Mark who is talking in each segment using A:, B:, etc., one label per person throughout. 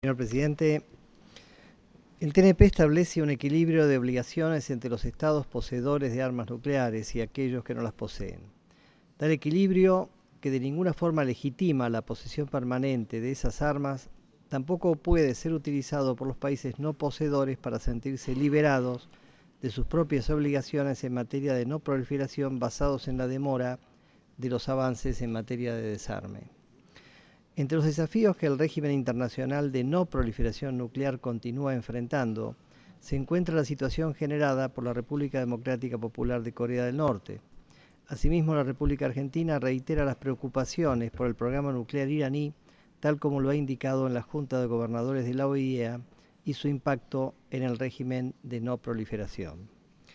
A: Señor presidente, el TNP establece un equilibrio de obligaciones entre los estados poseedores de armas nucleares y aquellos que no las poseen. Tal equilibrio, que de ninguna forma legitima la posesión permanente de esas armas, tampoco puede ser utilizado por los países no poseedores para sentirse liberados de sus propias obligaciones en materia de no proliferación basados en la demora de los avances en materia de desarme. Entre los desafíos que el régimen internacional de no proliferación nuclear continúa enfrentando, se encuentra la situación generada por la República Democrática Popular de Corea del Norte. Asimismo, la República Argentina reitera las preocupaciones por el programa nuclear iraní, tal como lo ha indicado en la Junta de Gobernadores de la OIEA, y su impacto en el régimen de no proliferación.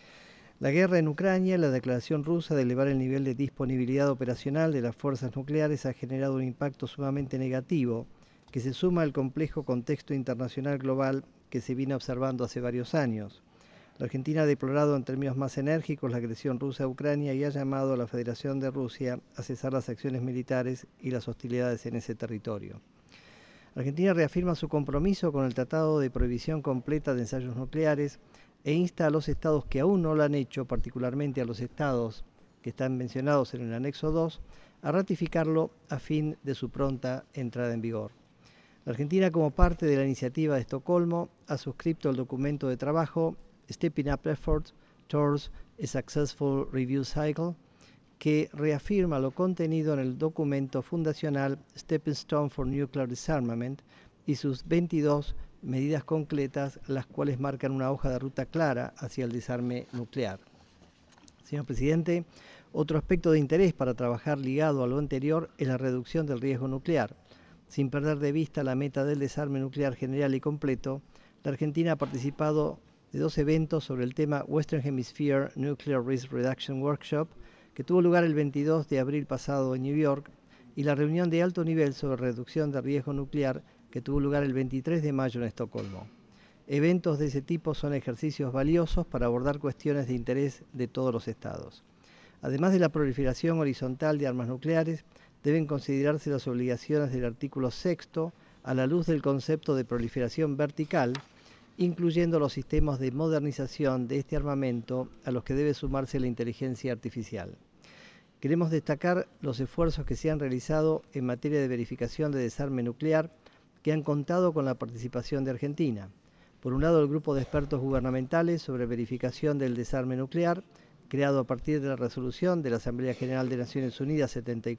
A: La guerra en Ucrania y la declaración rusa de elevar el nivel de disponibilidad operacional de las fuerzas nucleares ha generado un impacto sumamente negativo que se suma al complejo contexto internacional global que se viene observando hace varios años. La Argentina ha deplorado en términos más enérgicos la agresión rusa a Ucrania y ha llamado a la Federación de Rusia a cesar las acciones militares y las hostilidades en ese territorio. Argentina reafirma su compromiso con el Tratado de Prohibición Completa de Ensayos Nucleares e insta a los estados que aún no lo han hecho, particularmente a los estados que están mencionados en el anexo 2, a ratificarlo a fin de su pronta entrada en vigor. La Argentina, como parte de la iniciativa de Estocolmo, ha suscrito el documento de trabajo Stepping Up Efforts Towards a Successful Review Cycle, que reafirma lo contenido en el documento fundacional Stepping Stone for Nuclear Disarmament y sus 22 medidas concretas, las cuales marcan una hoja de ruta clara hacia el desarme nuclear. Señor presidente, otro aspecto de interés para trabajar ligado a lo anterior es la reducción del riesgo nuclear. Sin perder de vista la meta del desarme nuclear general y completo, la Argentina ha participado de 2 eventos sobre el tema Western Hemisphere Nuclear Risk Reduction Workshop, que tuvo lugar el 22 de abril pasado en New York, y la reunión de alto nivel sobre reducción de riesgo nuclear, que tuvo lugar el 23 de mayo en Estocolmo. Eventos de ese tipo son ejercicios valiosos para abordar cuestiones de interés de todos los estados. Además de la proliferación horizontal de armas nucleares, deben considerarse las obligaciones del artículo 6 a la luz del concepto de proliferación vertical, incluyendo los sistemas de modernización de este armamento a los que debe sumarse la inteligencia artificial. Queremos destacar los esfuerzos que se han realizado en materia de verificación de desarme nuclear, que han contado con la participación de Argentina. Por un lado, el grupo de expertos gubernamentales sobre verificación del desarme nuclear, creado a partir de la resolución de la Asamblea General de Naciones Unidas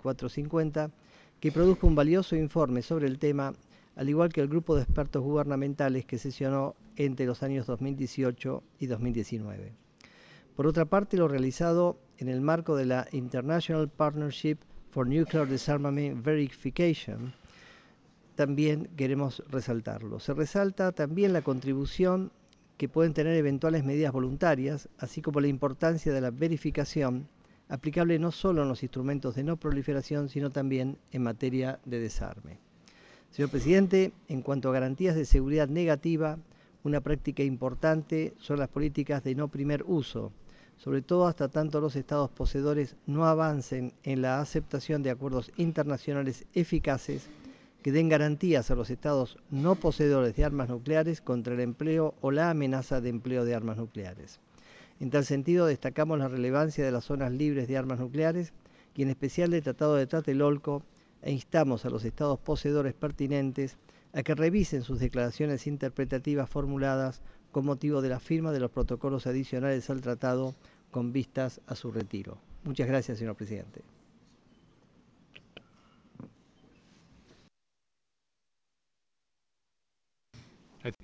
A: 7450, que produjo un valioso informe sobre el tema, al igual que el grupo de expertos gubernamentales que sesionó entre los años 2018 y 2019. Por otra parte, lo realizado en el marco de la International Partnership for Nuclear Disarmament Verification, también queremos resaltarlo. Se resalta también la contribución que pueden tener eventuales medidas voluntarias, así como la importancia de la verificación, aplicable no solo en los instrumentos de no proliferación, sino también en materia de desarme. Señor presidente, en cuanto a garantías de seguridad negativa, una práctica importante son las políticas de no primer uso, sobre todo hasta tanto los estados poseedores no avancen en la aceptación de acuerdos internacionales eficaces que den garantías a los estados no poseedores de armas nucleares contra el empleo o la amenaza de empleo de armas nucleares. En tal sentido, destacamos la relevancia de las zonas libres de armas nucleares y en especial del Tratado de Tlatelolco, e instamos a los estados poseedores pertinentes a que revisen sus declaraciones interpretativas formuladas con motivo de la firma de los protocolos adicionales al tratado con vistas a su retiro. Muchas gracias, señor presidente.